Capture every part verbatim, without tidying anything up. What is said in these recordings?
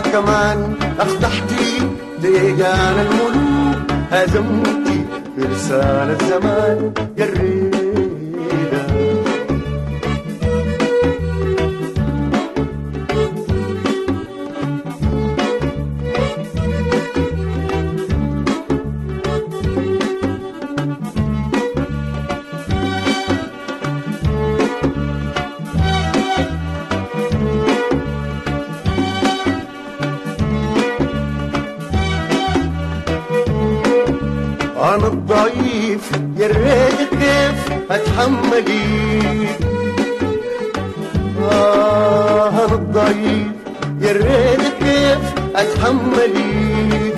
كمان أخضحتي ديجان الملوك، هزمتي فرسان الزمان جريدة. أنا الضعيف يا ريت كيف أتحملي، آه أنا الضعيف يا ريت كيف أتحملي.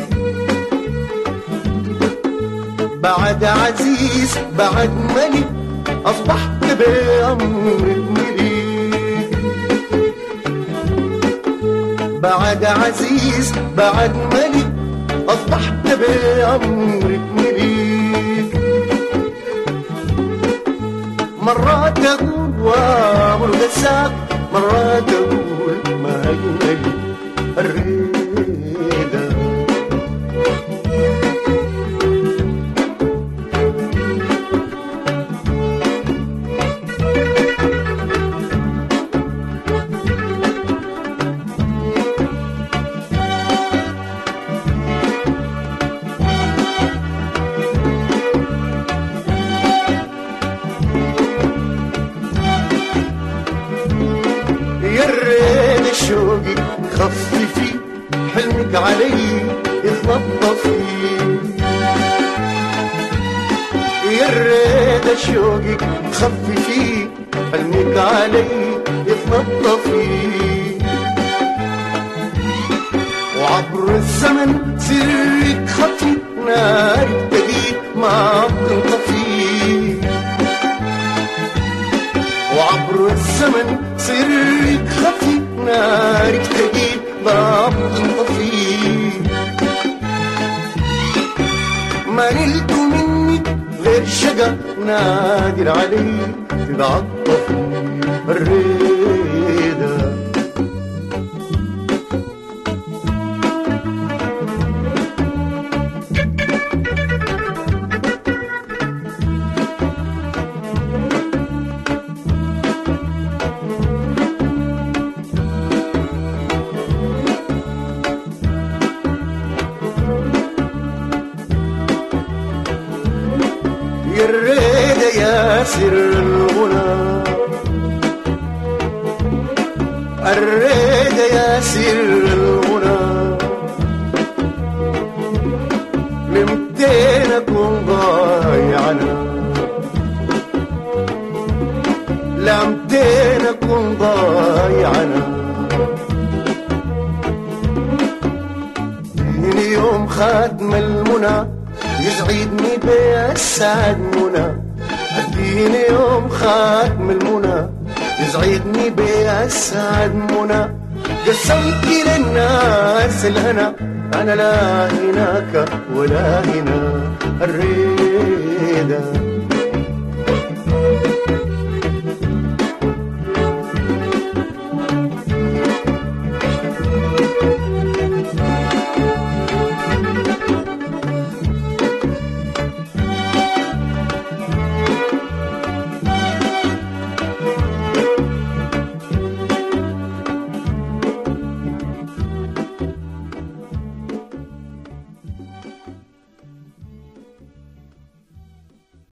بعد عزيز بعد ملك أصبحت بأمرك مليك. بعد عزيز بعد ملك أصبحت بأمرك مليك. مرات أقول وأمر قساك، مرات أقول ما أجمل الريدة. شوقي خففي حلمك علي يتلطفي، يا ريت شوقي خففي حلمك علي يتلطفي. وعبر الزمن سرك خفي نارك تقيد ما بتنطفي. وعبر الزمن سرك خفي نارك تجيب ما بتنطفي. ما نلت منك غير شقا نادر علي تتعطفي الريدة. يا الريدة يا سر الغنى، الريدة يا سر الغنى. لمتين أكون ضايعنا، لمتين أكون ضايعنا. من يوم خاتم المنى يسعدني بالسعد منى. اديني يوم خاتم المنى يسعدني بالسعد منى. قسمت للناس الهنا انا لا هناك ولا هنا الريدة.